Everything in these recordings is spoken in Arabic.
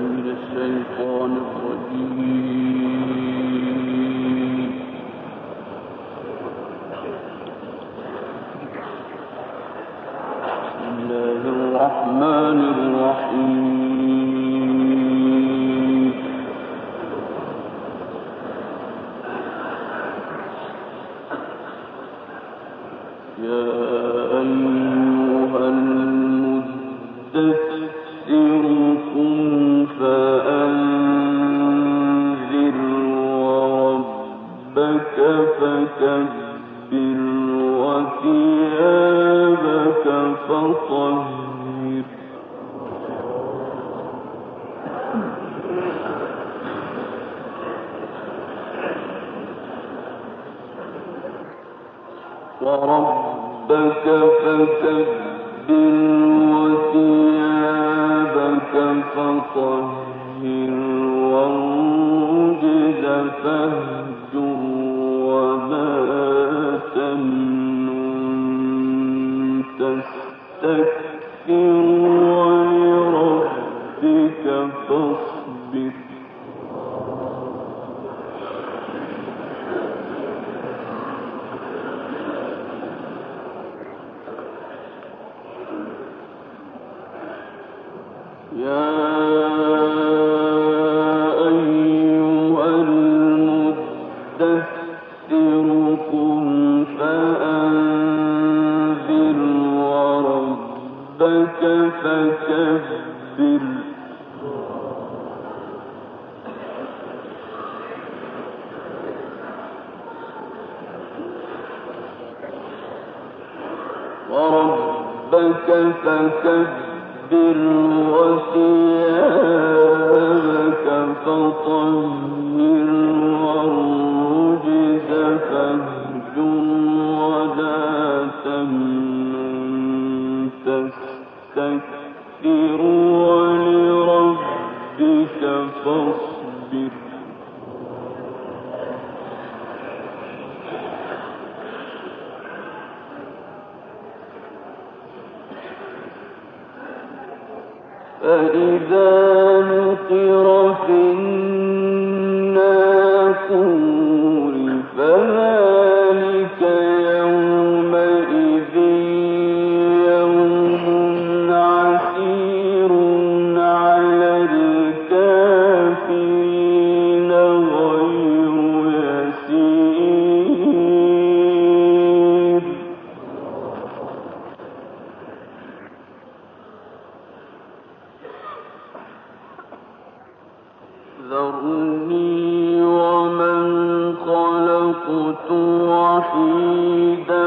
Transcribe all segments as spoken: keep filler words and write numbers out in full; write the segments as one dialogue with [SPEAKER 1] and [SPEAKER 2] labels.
[SPEAKER 1] من الشيطان الرجيم. بسم الله الرحمن الرحيم. يا أيها المدثر قم فأنذر وربك فكبر وثيابك فطهر وربك فكبر وثيابك فطهر والرجز فاهجر ولا تمنن تستكثر ولربك فاصبر يا أيها المدثر قم فأنذر وربك فكبر وربك فكبر وثيابك فطهر والرجز فاهجر ولا تمنن تستكثر ولربك فاصبر فإذا نقر في الناقور فذلك يومئذ يوم عسير على الكافرين غير يسير ذرني ومن خلقت وحيدا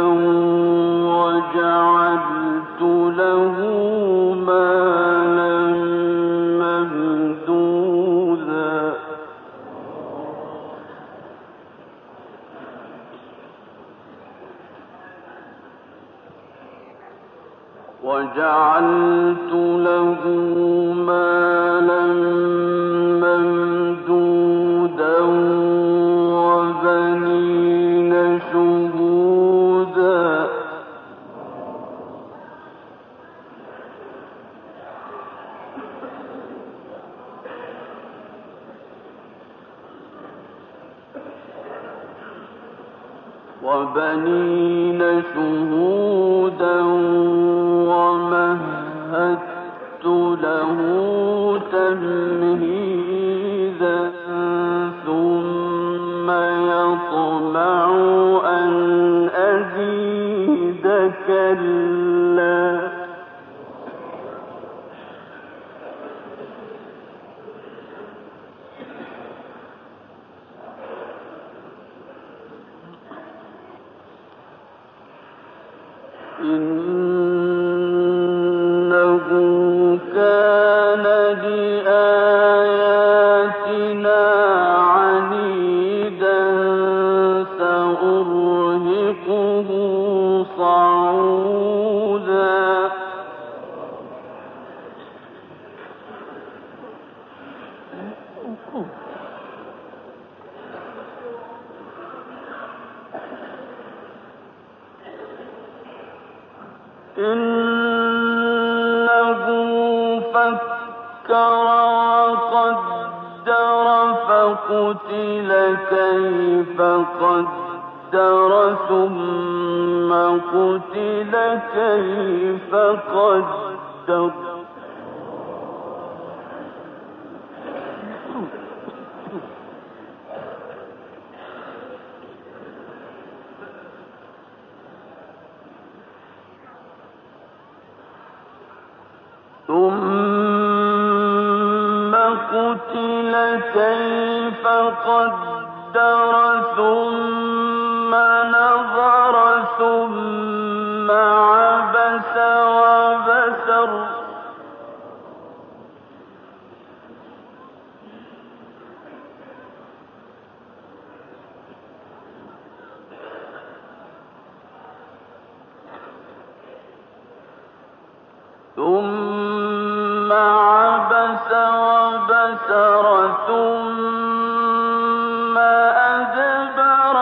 [SPEAKER 1] وجعلت له مالا ممدودا وجعلت له مالا ممدودا وبنين شهودا وبنين شهودا ومهدت له تمهيدا ثم يطمع أن أزيد كلا إنه كان لآياتنا عنيدا سأرهقه صعودا إنه فكر وقدر قتل كيف قدر ثم قتل كيف قدر ثم قتل كيف قدر ثم نظر ثم عبس وبسر ثم عبس وبسر ثم أدبر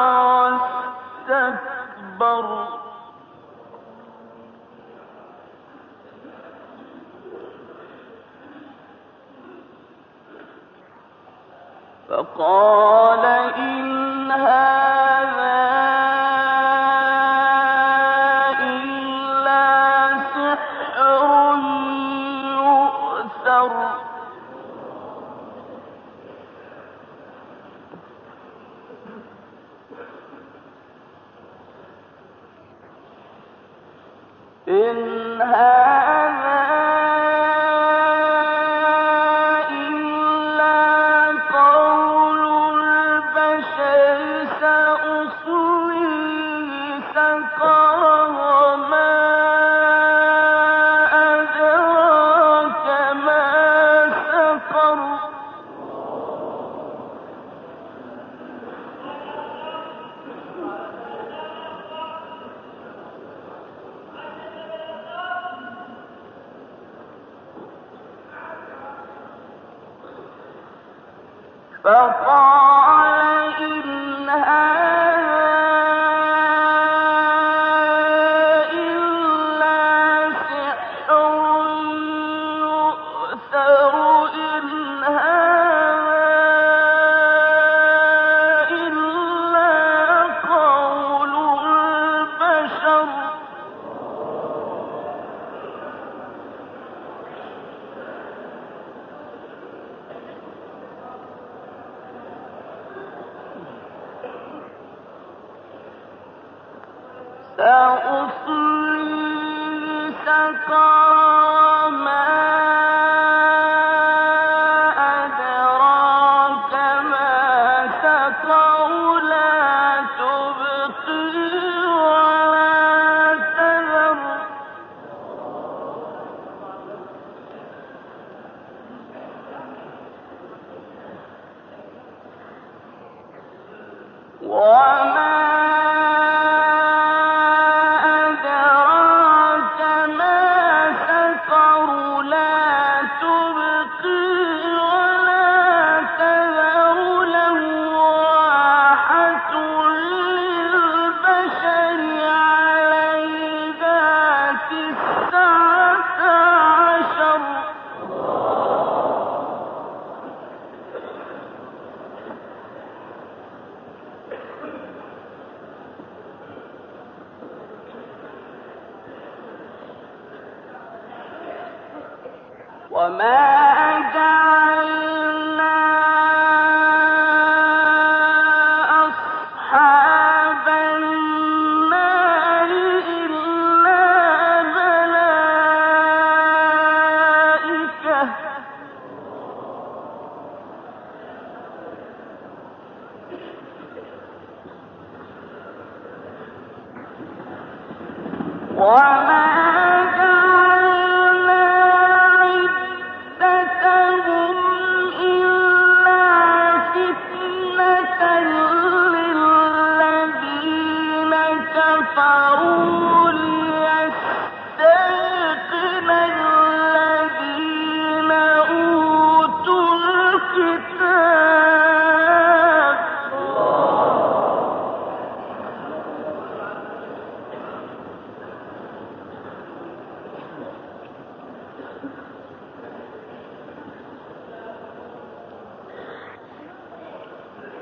[SPEAKER 1] واستكبر فقال إن هذا إلا سحر يؤثر إن هذا إلا قول البشر سأصليه سقر وما أدراك ما سقر فقال إن هذا إلا سحر يؤثر إن هذا إلا قول البشر سأصليه سقر ما أدراك ما سقر لا تبقي ولا تذر وما وما جعلنا أصحاب النار إلا ملائكة وما جعلنا عدتهم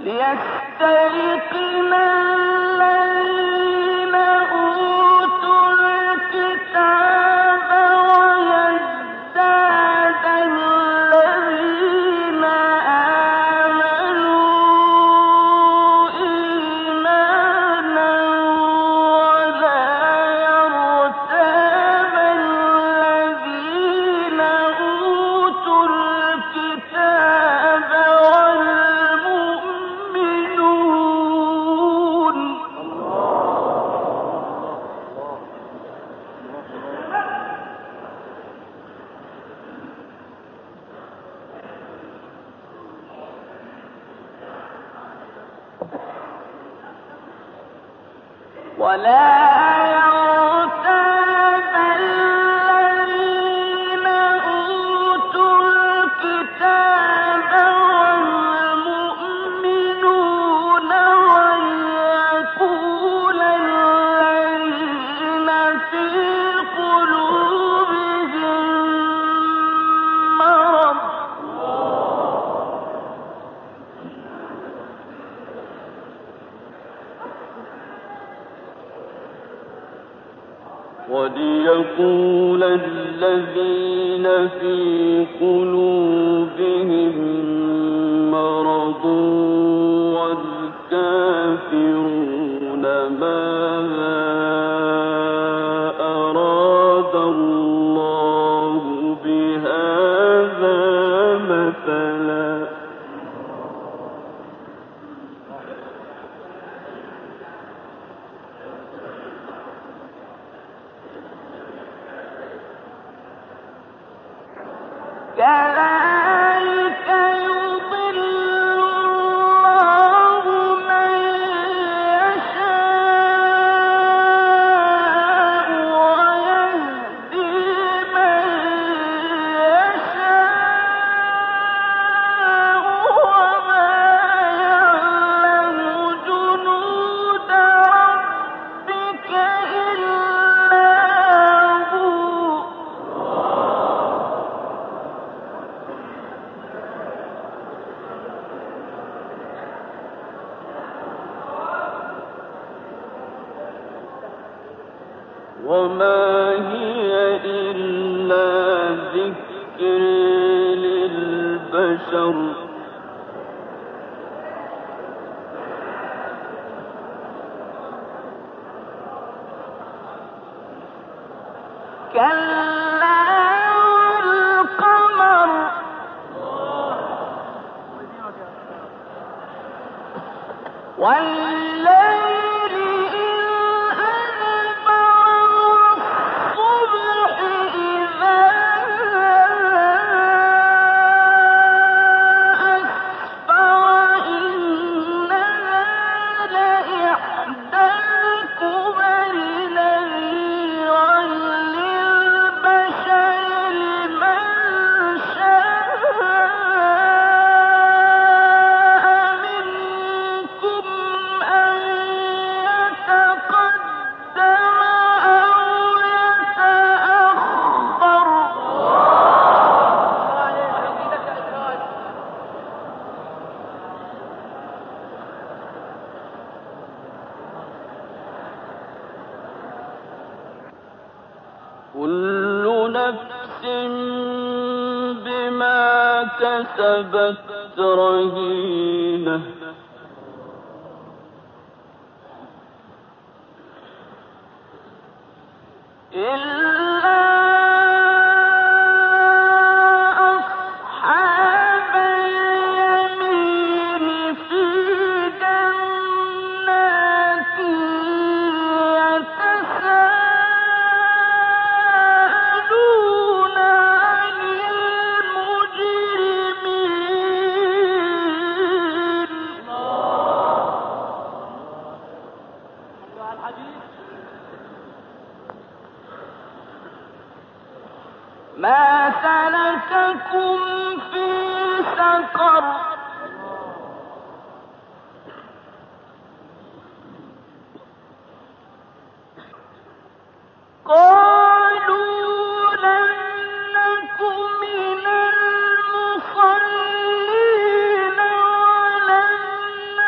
[SPEAKER 1] ليستيقن الذين أوتوا الكتاب ويزداد الذين آمنوا إيمانا ولا يرتاب الذين أوتوا الكتاب والمؤمنون. ولا يرتاب الذين أوتوا الكتاب والمؤمنون ويقول الذين في قلوبهم مرض وليقول الذين في قلوبهم مرض والكافرون ماذا أراد الله بهذا مثلا. كذلك يضل الله من يشاء ويهدي من يشاء وما يعلم جنود ربك إلا هو. وما هي إلا ذكر للبشر كلا والقمر والليل إذ أدبر والصبح إذا أسفر إنها لإحدى الكبر نذيرا للبشر لمن شاء منكم أن يتقدم أو يتأخر. كل نفس بما كسبت رهينة إلا أصحاب اليمين في جنات يتساءلون عن المجرمين. ما سلككم في سقر قالوا لم نك من المصلين ولم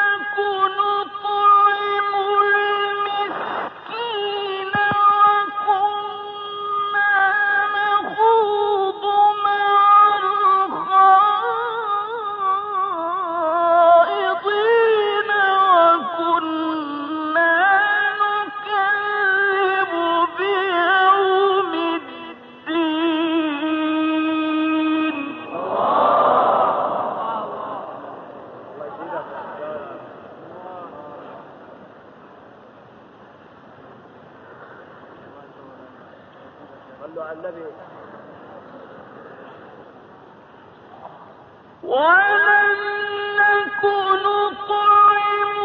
[SPEAKER 1] ولم نك نطعم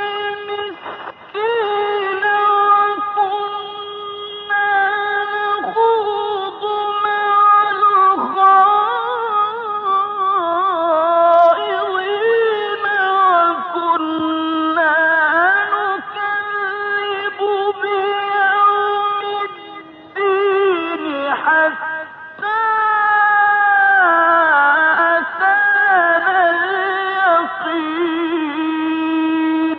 [SPEAKER 1] المسكين وكنا نخوض مع الخائضين وكنا نكذب بيوم الدين حتى أتانا اليقين.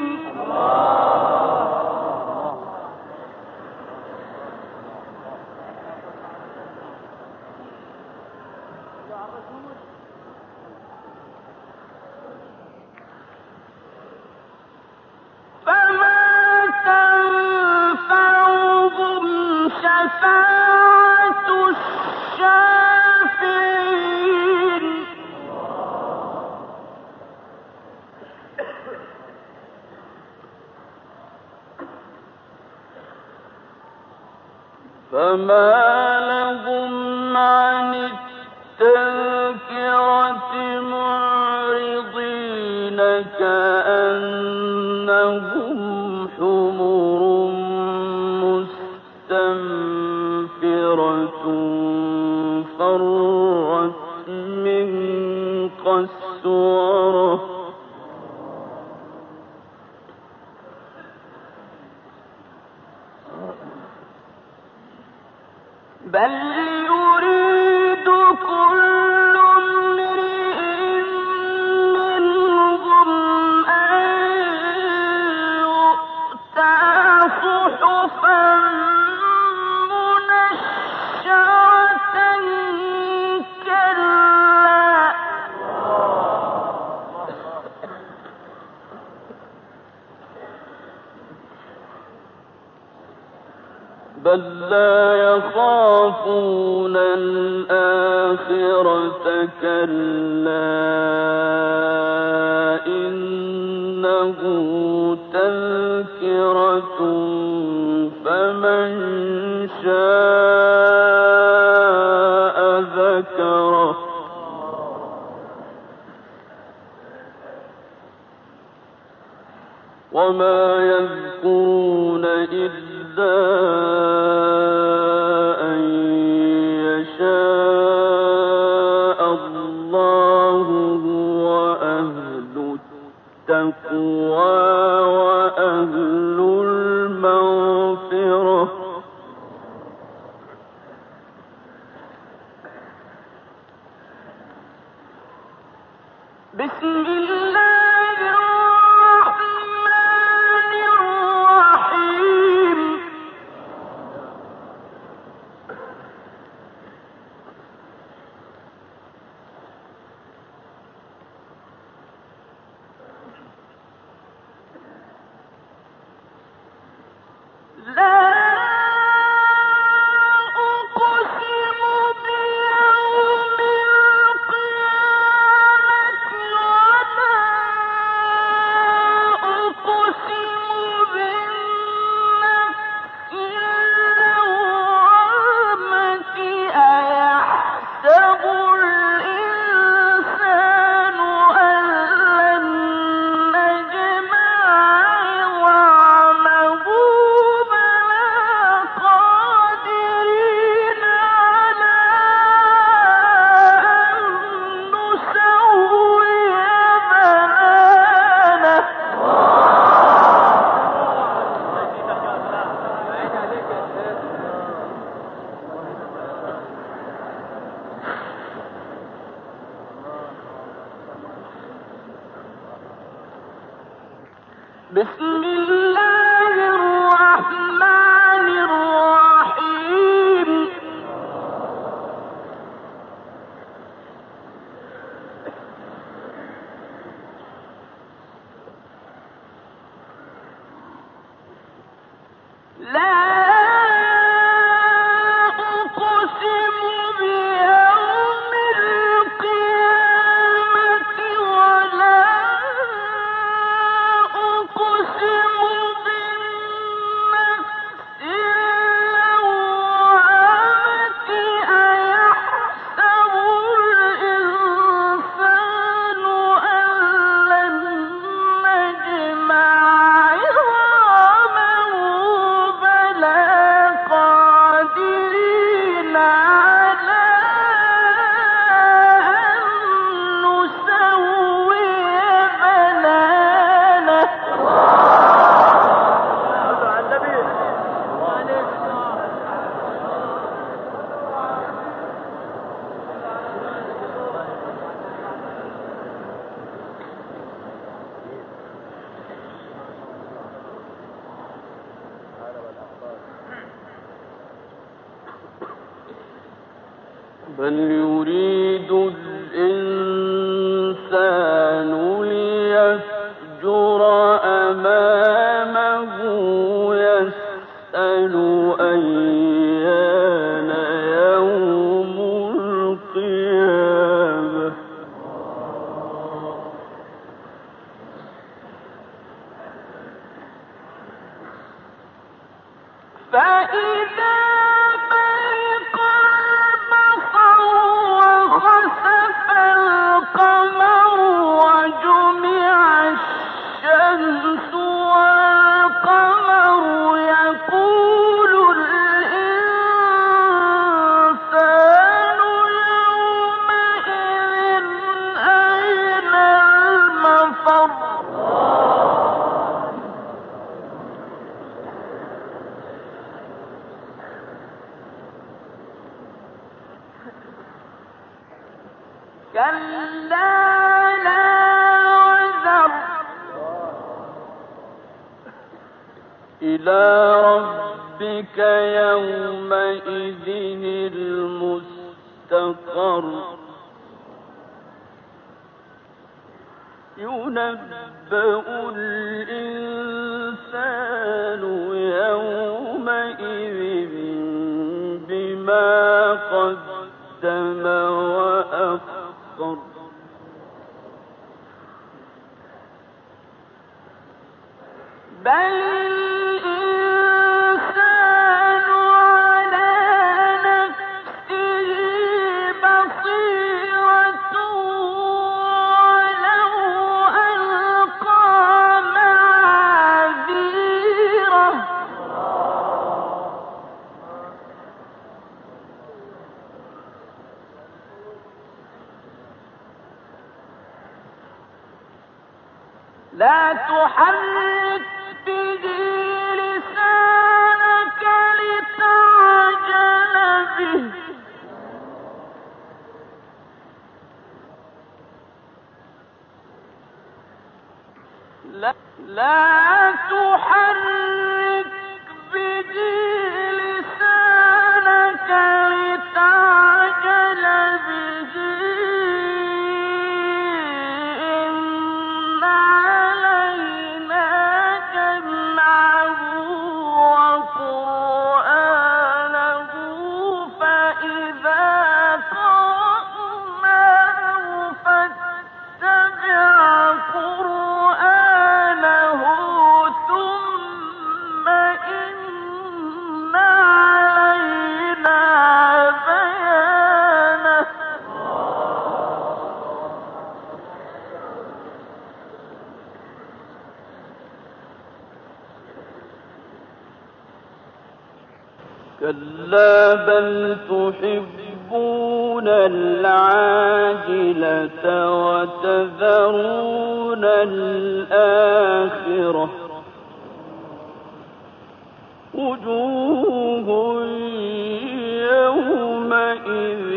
[SPEAKER 1] فما تنفعهم شفاعة الشافعين. فما لهم عن التذكرة معرضين كأنهم حمر مستنفرة فرت من قسورة. بل يريد كل امرئ منهم أن يؤتى صحفا منشرة كلا بل لا يخافون الآخرة كلا إنه تذكرة فمن شاء ذكره. وما يذكرون إلا أن يشاء الله هو أهل التقوى وأهل المغفرة. بسم الله الرحمن الرحيم. لا أقسم بيوم القيامة ولا أقسم بالنفس اللوامة. أيحسب الإنسان أن لن نجمع عظامه بلى قادرين على أن نسوي بنانه. بسم الله الرحمن الرحيم. لا أقسم بيوم القيامة ولا أقسم بالنفس اللوامة. أيحسب الإنسان بل يريد الإنسان ليفجر أمامه يسأل أيان يوم القيامة فإذا برق البصر وخسف القمر وجمع الشمس والقمر يقول الإنسان يومئذ أين المفر كلا لا وزر إلى ربك يومئذ المستقر ينبأ الإنسان يومئذ بما قدم وأخر بل الإنسان على نفسه بصيرة ولو ألقى معاذيره لا تحرك به لسانك لتعجل به لا, لا تحرك به لسانك لتعجل به إن علينا جمعه وقرآنه فإذا قرأناه فاتبع قرآنه ثم إن علينا بيانه كلا بل تحبون العاجلة وتذرون الآخرة وجوه يومئذ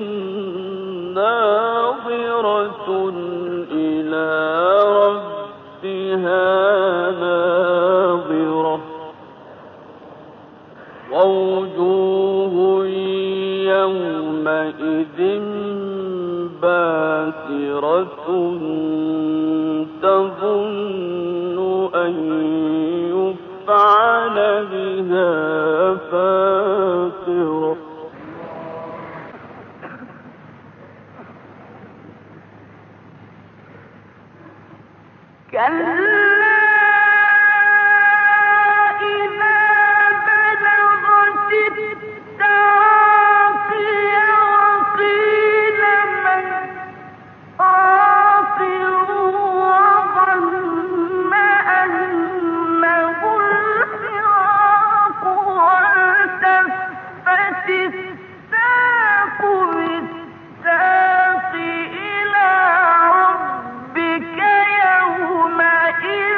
[SPEAKER 1] ناظرة إلى ربها ناظرة ووجوه يومئذ باسرة تظن أن يفعل بها فاقرة كلا إلى ربك يومئذ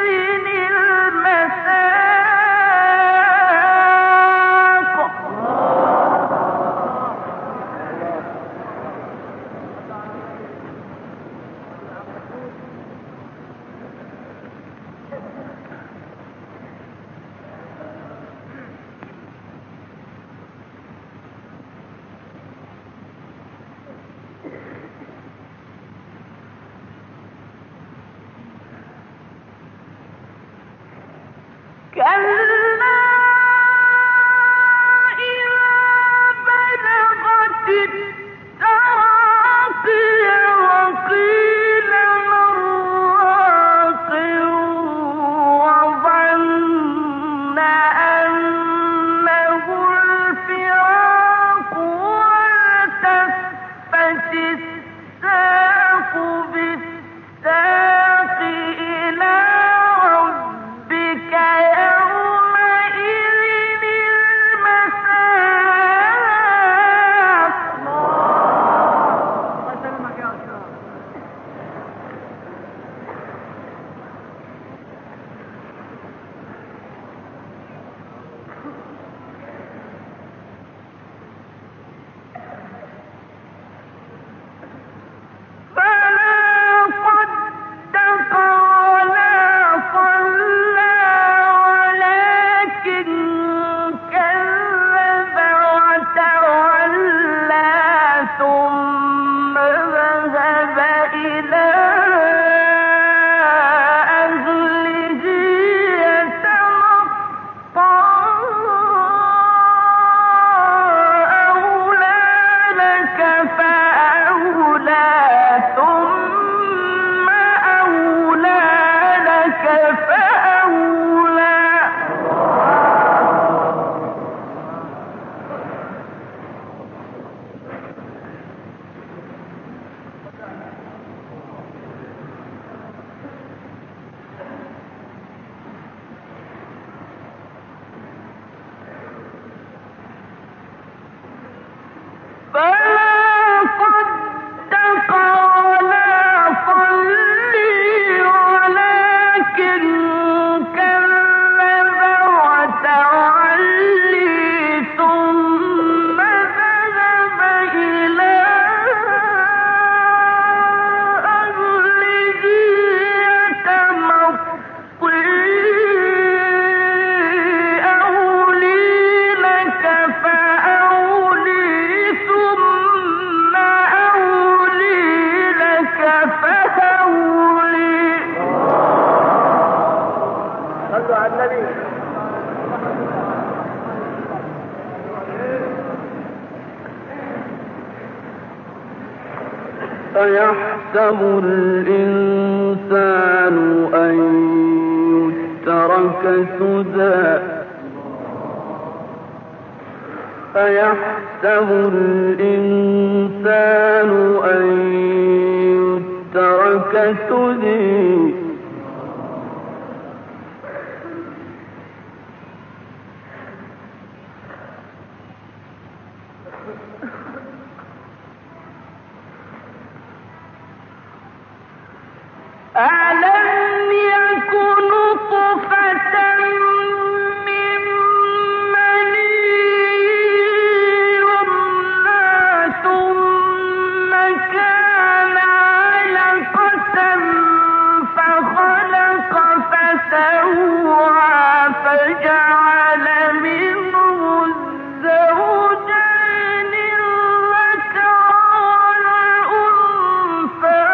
[SPEAKER 1] أيحسب الإنسان أن يترك سدى أيحسب الإنسان أن يترك سدى ألم يكن نطفة من مني يمنى ثم كان علقة فخلق فسوى فجعل منه الزوجين الذكر والأنثى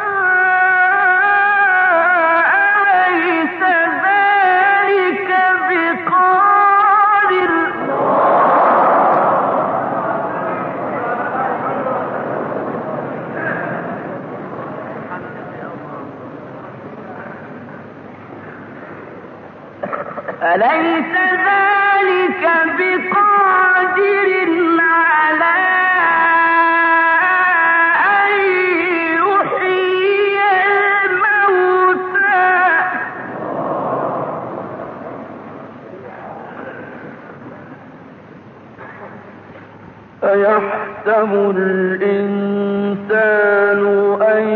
[SPEAKER 1] أليس ذلك بقادر على أن يحيي الموتى أيحسب الإنسان أن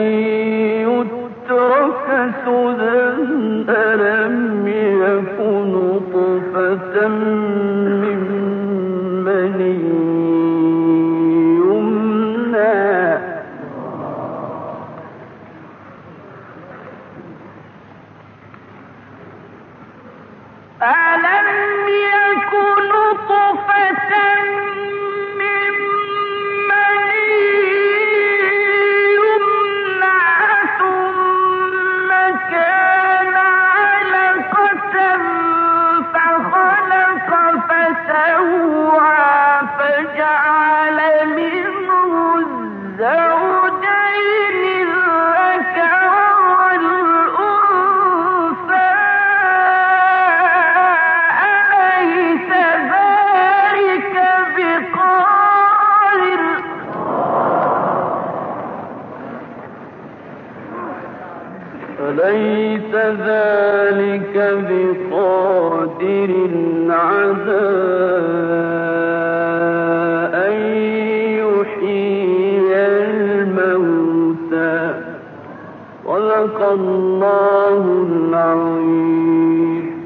[SPEAKER 1] يترك سدى ألم يكن نطفة من مني يمنى ألم يكن نطفة من مني يمنى ثم كان علقة فخلق فسوى فجعل منه الزوجين الذكر والأنثى أليس ذلك بقادر أليس ذلك بقادر على أن يحيي الموتى صدق الله العظيم.